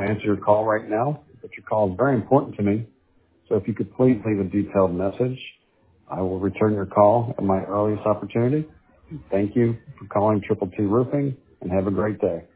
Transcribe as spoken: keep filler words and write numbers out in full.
answer your call right now, but your call is very important to me. So if you could please leave a detailed message, I will return your call at my earliest opportunity. Thank you for calling Triple T Roofing, and have a great day.